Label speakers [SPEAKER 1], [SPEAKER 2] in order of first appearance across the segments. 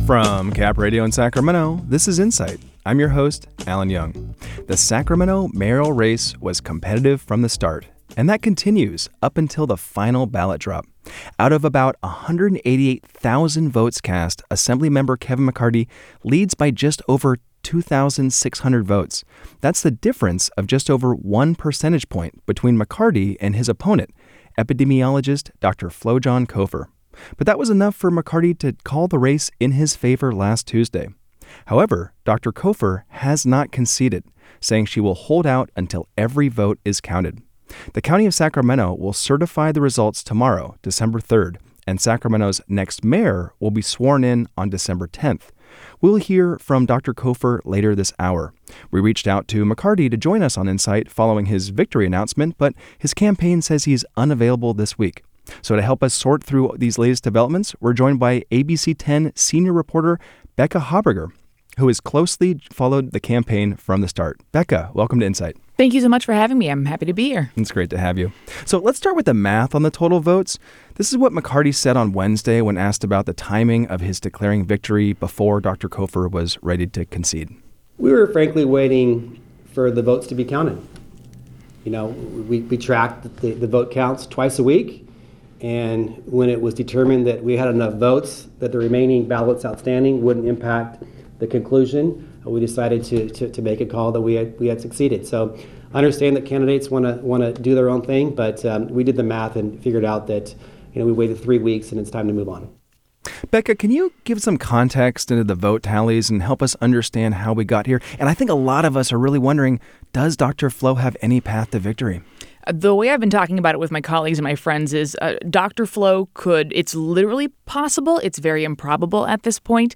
[SPEAKER 1] From Cap Radio in Sacramento, this is Insight. I'm your host, Alan Young. The Sacramento mayoral race was competitive from the start, and that continues up until the final ballot drop. Out of about 188,000 votes cast, Assemblymember Kevin McCarty leads by just over 2,600 votes. That's the difference of just over 1 percentage point between McCarty and his opponent, epidemiologist Dr. Flojan Cofer. But that was enough for McCarty to call the race in his favor last Tuesday. However, Dr. Cofer has not conceded, saying she will hold out until every vote is counted. The County of Sacramento will certify the results tomorrow, December 3rd, and Sacramento's next mayor will be sworn in on December 10th. We'll hear from Dr. Cofer later this hour. We reached out to McCarty to join us on Insight following his victory announcement, but his campaign says he's unavailable this week. So to help us sort through these latest developments, we're joined by ABC 10 senior reporter Becca Haberger, who has closely followed the campaign from the start. Becca, welcome to Insight.
[SPEAKER 2] Thank you so much for having me. I'm happy to be here.
[SPEAKER 1] It's great to have you. So let's start with the math on the total votes. This is what McCarty said on Wednesday when asked about the timing of his declaring victory before Dr. Cofer was ready to concede.
[SPEAKER 3] We were frankly waiting for the votes to be counted. You know, we tracked the vote counts twice a week. And when it was determined that we had enough votes that the remaining ballots outstanding wouldn't impact the conclusion, we decided to make a call that we had succeeded. So I understand that candidates want to do their own thing, but we did the math and figured out that we waited 3 weeks and it's time to move on.
[SPEAKER 1] Becca, can you give some context into the vote tallies and help us understand how we got here? And I think a lot of us are really wondering, does Dr. Flo have any path to victory?
[SPEAKER 2] The way I've been talking about it with my colleagues and my friends is Dr. Flo it's literally possible. It's very improbable at this point.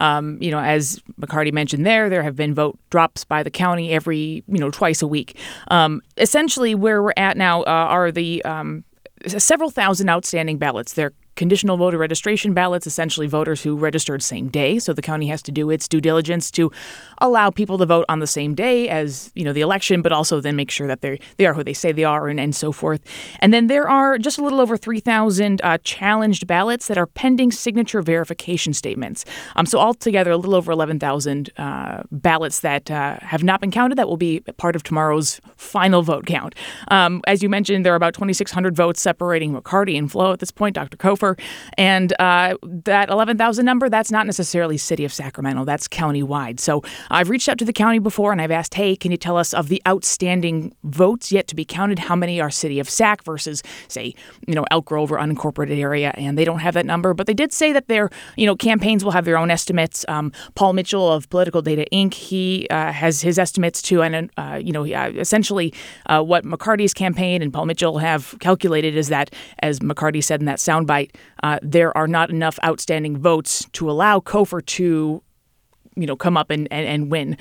[SPEAKER 2] As McCarty mentioned there have been vote drops by the county every, twice a week. Essentially, where we're at now are the several thousand outstanding ballots. They're conditional voter registration ballots, essentially voters who registered same day. So the county has to do its due diligence to allow people to vote on the same day as, the election, but also then make sure that they are who they say they are and so forth. And then there are just a little over 3,000 challenged ballots that are pending signature verification statements. So altogether, a little over 11,000 ballots that have not been counted that will be part of tomorrow's final vote count. As you mentioned, there are about 2,600 votes separating McCarty and Flo at this point, Dr. Cofer. And that 11,000 number, that's not necessarily City of Sacramento. That's county-wide. So I've reached out to the county before and I've asked, hey, can you tell us of the outstanding votes yet to be counted, how many are City of Sac versus, say, Elk Grove or unincorporated area? And they don't have that number. But they did say that their, campaigns will have their own estimates. Paul Mitchell of Political Data Inc., he has his estimates too. And, essentially what McCarty's campaign and Paul Mitchell have calculated is that, as McCarty said in that soundbite, there are not enough outstanding votes to allow Cofer to, come up and win.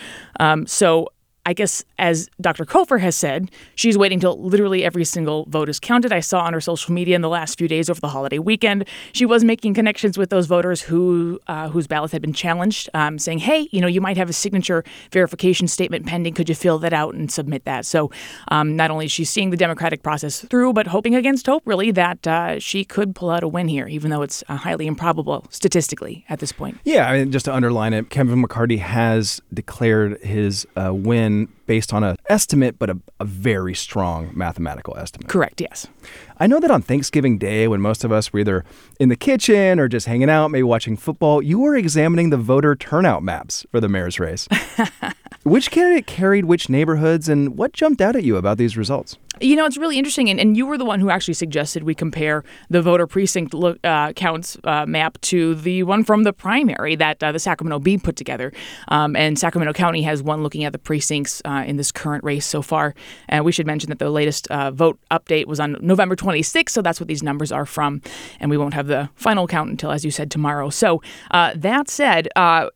[SPEAKER 2] So I guess, as Dr. Cofer has said, she's waiting till literally every single vote is counted. I saw on her social media in the last few days over the holiday weekend, she was making connections with those voters whose ballots had been challenged, saying, hey, you might have a signature verification statement pending. Could you fill that out and submit that? So not only is she seeing the democratic process through, but hoping against hope, really, that she could pull out a win here, even though it's highly improbable statistically at this point.
[SPEAKER 1] Yeah, I mean, just to underline it, Kevin McCarty has declared his win based on an estimate, but a very strong mathematical estimate.
[SPEAKER 2] Correct, yes.
[SPEAKER 1] I know that on Thanksgiving Day, when most of us were either in the kitchen or just hanging out, maybe watching football, you were examining the voter turnout maps for the mayor's race. Which candidate carried which neighborhoods, and what jumped out at you about these results?
[SPEAKER 2] It's really interesting, and you were the one who actually suggested we compare the voter precinct counts map to the one from the primary that the Sacramento Bee put together. And Sacramento County has one looking at the precincts in this current race so far. And we should mention that the latest vote update was on November 26th, so that's what these numbers are from. And we won't have the final count until, as you said, tomorrow. So that said,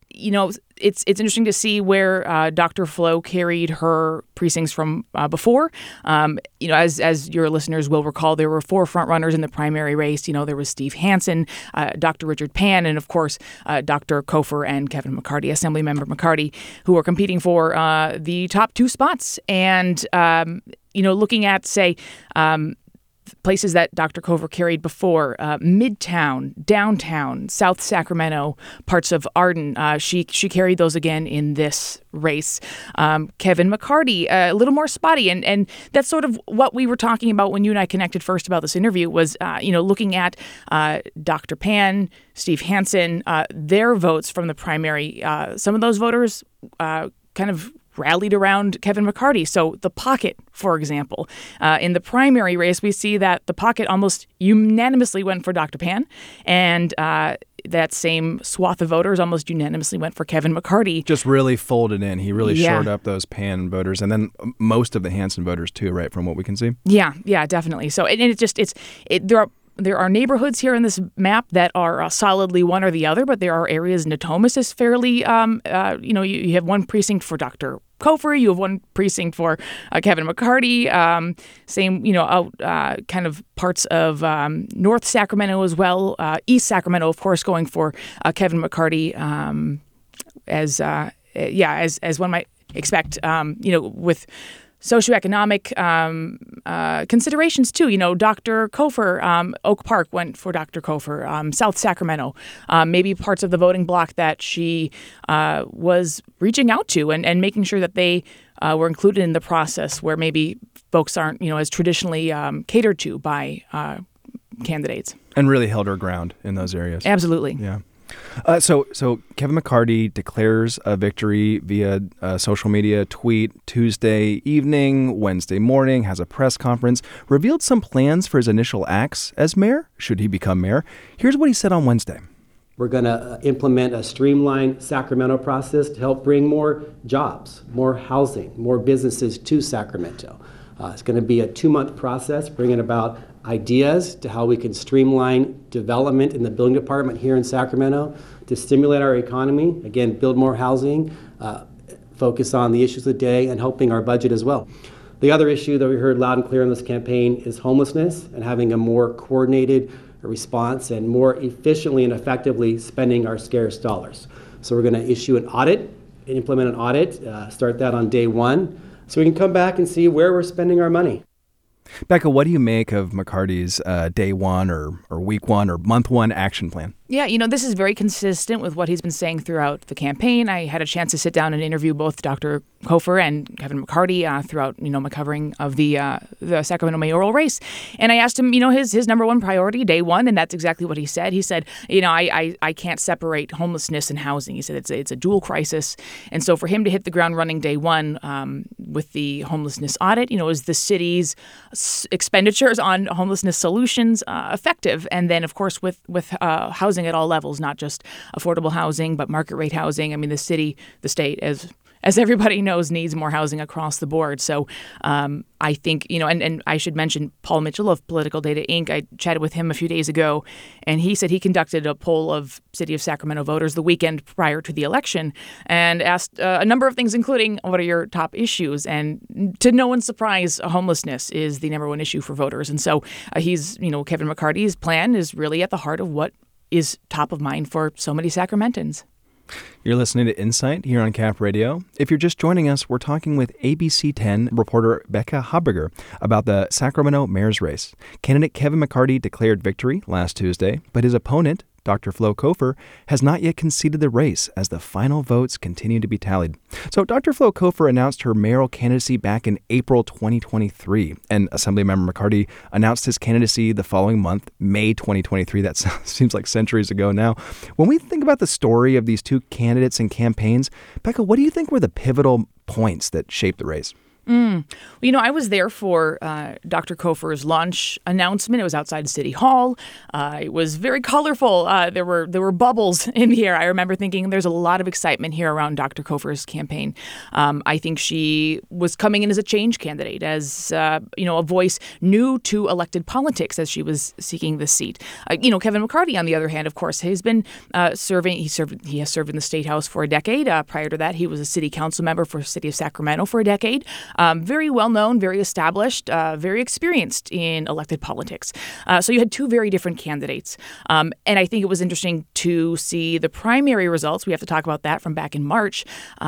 [SPEAKER 2] it's interesting to see where Dr. Flo carried her precincts from before. As your listeners will recall, there were 4 frontrunners in the primary race. There was Steve Hansen, Dr. Richard Pan, and of course, Dr. Cofer and Kevin McCarty, Assemblymember McCarty, who were competing for the top 2 spots. And, looking at, say, places that Dr. Cofer carried before, Midtown, downtown, South Sacramento, parts of Arden. She carried those again in this race. Kevin McCarty, a little more spotty. And that's sort of what we were talking about when you and I connected first about this interview was, looking at Dr. Pan, Steve Hansen, their votes from the primary. Some of those voters kind of rallied around Kevin McCarty. So the Pocket, for example, in the primary race, we see that the Pocket almost unanimously went for Dr. Pan, and that same swath of voters almost unanimously went for Kevin McCarty.
[SPEAKER 1] Just really folded in. He really shored up those Pan voters, and then most of the Hansen voters too, right, from what we can see? Yeah, definitely. So there are neighborhoods here in this map that are solidly one or the other, but there are areas. Natomas is fairly, you have one precinct for Dr. Cofer, you have one precinct for Kevin McCarty. Same, kind of parts of North Sacramento as well. East Sacramento, of course, going for Kevin McCarty as one might expect. With socioeconomic considerations too. Dr. Cofer, Oak Park went for Dr. Cofer. South Sacramento, maybe parts of the voting bloc that she was reaching out to and making sure that they were included in the process, where maybe folks aren't, as traditionally catered to by candidates. And really held her ground in those areas. Absolutely. Yeah. So Kevin McCarty declares a victory via social media tweet Tuesday evening, Wednesday morning, has a press conference, revealed some plans for his initial acts as mayor, should he become mayor. Here's what he said on Wednesday. We're going to implement a streamlined Sacramento process to help bring more jobs, more housing, more businesses to Sacramento. It's going to be a 2-month process, bringing about ideas to how we can streamline development in the building department here in Sacramento to stimulate our economy, again, build more housing, focus on the issues of the day, and helping our budget as well. The other issue that we heard loud and clear in this campaign is homelessness and having a more coordinated response and more efficiently and effectively spending our scarce dollars. So we're going to issue an audit, implement an audit, start that on day 1, so we can come back and see where we're spending our money. Becca, what do you make of McCarty's day 1 or week 1 or month 1 action plan? Yeah, this is very consistent with what he's been saying throughout the campaign. I had a chance to sit down and interview both Dr. Cofer and Kevin McCarty throughout, my covering of the Sacramento mayoral race. And I asked him, his number 1 priority, day 1, and that's exactly what he said. He said, I can't separate homelessness and housing. He said it's a dual crisis. And so for him to hit the ground running day 1 with the homelessness audit, is the city's expenditures on homelessness solutions effective? And then, of course, with housing at all levels, not just affordable housing, but market rate housing. I mean, the state, as everybody knows, needs more housing across the board. So I think, and I should mention Paul Mitchell of Political Data Inc. I chatted with him a few days ago, and he said he conducted a poll of City of Sacramento voters the weekend prior to the election and asked a number of things, including what are your top issues? And to no one's surprise, homelessness is the number 1 issue for voters. And so Kevin McCarty's plan is really at the heart of what is top of mind for so many Sacramentans. You're listening to Insight here on Cap Radio. If you're just joining us, we're talking with ABC 10 reporter Becca Habberger about the Sacramento mayor's race. Candidate Kevin McCarty declared victory last Tuesday, but his opponent, Dr. Flo Cofer, has not yet conceded the race as the final votes continue to be tallied. So Dr. Flo Cofer announced her mayoral candidacy back in April 2023, and Assemblymember McCarty announced his candidacy the following month, May 2023. That seems like centuries ago now. When we think about the story of these two candidates and campaigns, Becca, what do you think were the pivotal points that shaped the race? I was there for Dr. Cofer's launch announcement. It was outside City Hall. It was very colorful. There were bubbles in the air. I remember thinking there's a lot of excitement here around Dr. Cofer's campaign. I think she was coming in as a change candidate, as a voice new to elected politics as she was seeking this seat. Kevin McCarty, on the other hand, of course, has been serving. He has served in the State House for a decade. Prior to that, he was a city council member for the City of Sacramento for a decade.
[SPEAKER 2] very well-known, very established, very experienced in elected politics. So you had two very different candidates. And I think it was interesting to see the primary results. We have to talk about that from back in March.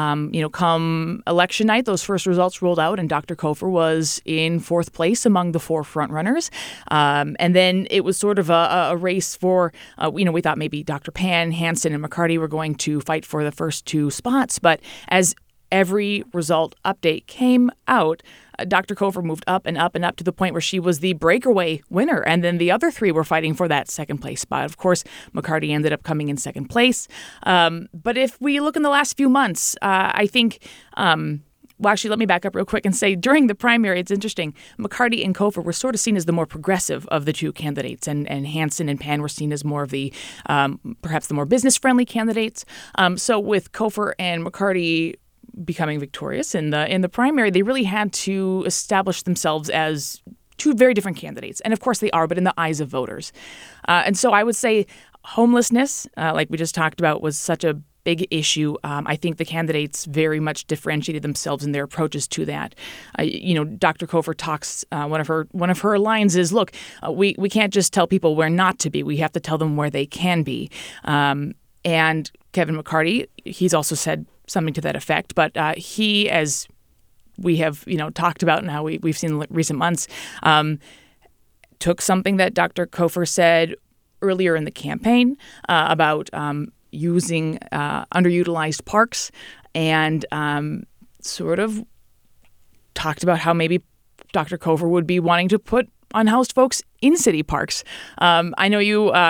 [SPEAKER 2] Come election night, those first results rolled out, and Dr. Cofer was in fourth place among the four frontrunners. And then it was sort of a race for, we thought maybe Dr. Pan, Hansen, and McCarty were going to fight for the first two spots. But as every result update came out, Dr. Cofer moved up and up and up to the point where she was the breakaway winner. And then the other three were fighting for that second place spot. Of course, McCarty ended up coming in second place. But if we look in the last few months, I think... Well, actually, let me back up real quick and say during the primary, it's interesting. McCarty and Cofer were sort of seen as the more progressive of the two candidates, and Hansen and Pan were seen as more of the perhaps the more business-friendly candidates. So with Cofer and McCarty becoming victorious in the primary, they really had to establish themselves as two very different candidates. And of course they are, but in the eyes of voters. And so I would say homelessness, like we just talked about, was such a big issue. I think the candidates very much differentiated themselves in their approaches to that. Dr. Cofer talks, one of her lines is, look, we can't just tell people where not to be. We have to tell them where they can be. And Kevin McCarty, he's also said something to that effect. But he, as we have talked about and how we've seen in recent months, took something that Dr. Cofer said earlier in the campaign about using underutilized parks, and sort of talked about how maybe Dr. Cofer would be wanting to put unhoused folks in city parks. I know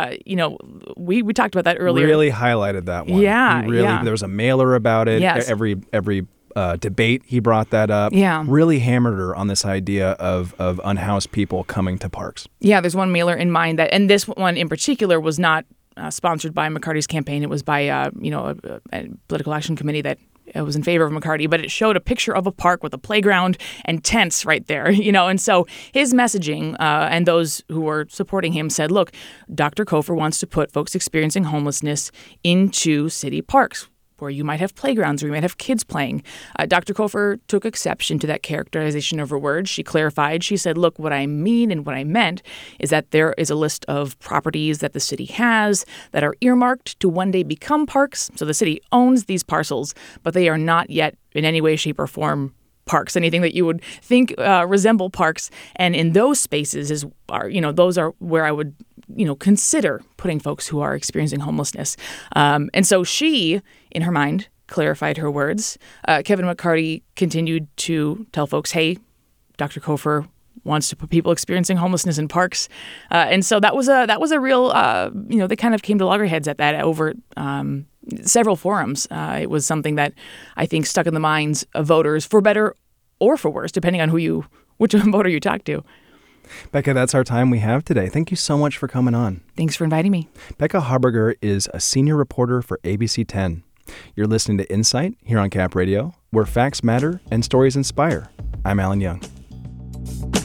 [SPEAKER 2] we talked about that earlier.
[SPEAKER 1] Really highlighted that one.
[SPEAKER 2] Yeah,
[SPEAKER 1] There was a mailer about it.
[SPEAKER 2] Yes.
[SPEAKER 1] Every debate, he brought that up.
[SPEAKER 2] Yeah.
[SPEAKER 1] Really hammered her on this idea of unhoused people coming to parks.
[SPEAKER 2] Yeah, there's one mailer in mind and this one in particular was not sponsored by McCarty's campaign. It was by a political action committee that was in favor of McCarty, but it showed a picture of a park with a playground and tents right there, and so his messaging and those who were supporting him said, look, Dr. Cofer wants to put folks experiencing homelessness into city parks where you might have playgrounds, where you might have kids playing. Dr. Cofer took exception to that characterization of her words. She clarified. She said, look, what I mean and what I meant is that there is a list of properties that the city has that are earmarked to one day become parks. So the city owns these parcels, but they are not yet in any way, shape, or form parks, anything that you would think resemble parks. And in those spaces those are where I would consider putting folks who are experiencing homelessness. And so she, in her mind, clarified her words. Kevin McCarty continued to tell folks, hey, Dr. Cofer wants to put people experiencing homelessness in parks. And so that was a real, they kind of came to loggerheads at that over several forums. It was something that I think stuck in the minds of voters for better or for worse, depending on which voter you talk to.
[SPEAKER 1] Becca, that's our time we have today. Thank you so much for coming on.
[SPEAKER 2] Thanks for inviting me.
[SPEAKER 1] Becca Harberger is a senior reporter for ABC 10. You're listening to Insight here on Cap Radio, where facts matter and stories inspire. I'm Alan Young.